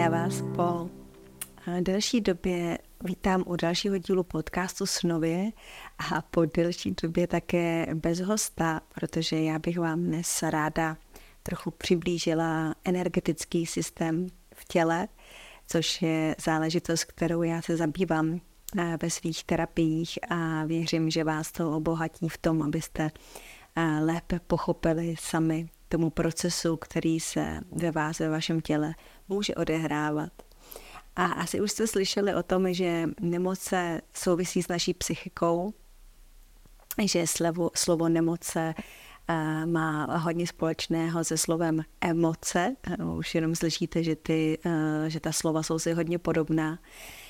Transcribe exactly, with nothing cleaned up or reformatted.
Já vás po delší době vítám u dalšího dílu podcastu Snově a po delší době také bez hosta, protože já bych vám dnes ráda trochu přiblížila energetický systém v těle, což je záležitost, kterou já se zabývám ve svých terapiích a věřím, že vás to obohatí v tom, abyste lépe pochopili sami tomu procesu, který se ve vás, ve vašem těle může odehrávat. A asi už jste slyšeli o tom, že nemoce souvisí s naší psychikou, že slovo, slovo nemoce uh, má hodně společného se slovem emoce. Už jenom slyšíte, že, ty, uh, že ta slova jsou si hodně podobná.